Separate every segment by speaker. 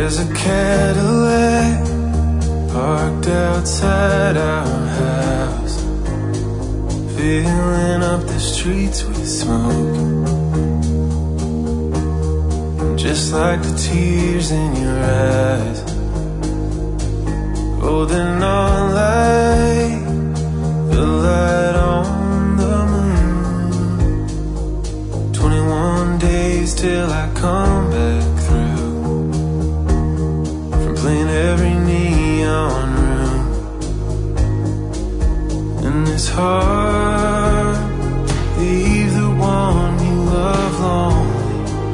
Speaker 1: There's a Cadillac parked outside our house, filling up the streets with smoke. Just like the tears in your eyes, holding on like the light on the moon. 21 days till I come back through, from playing every neon room. And it's hard to leave the one you love lonely.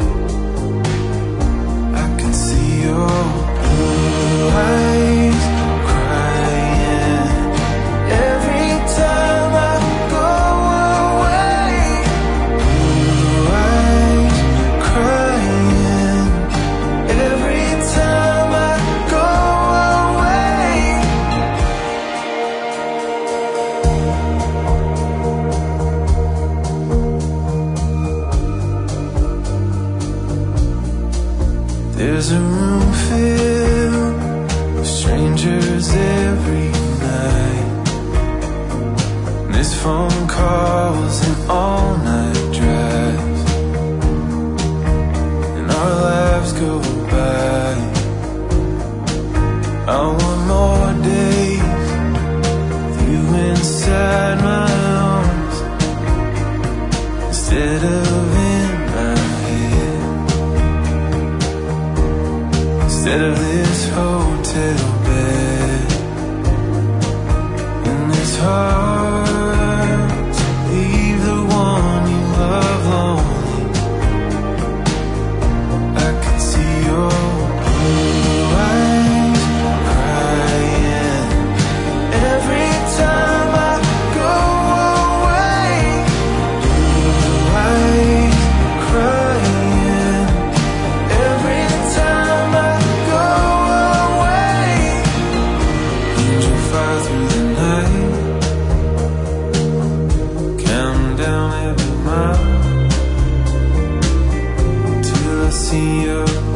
Speaker 1: I can see your blue eyes crying every time I go away. Blue eyes crying every time I go away. There's a room filled with strangers every night. Missed phone calls and all-night drives, and our lives go by. I want more days with you inside my arms, instead of in my head, instead of this hotel bed. And it's hard to leave the one you love lonely. I can see your blue eyes crying every time I go away. Blue eyes crying every time I go away. Angel fire through the night, counting down every mile till I see your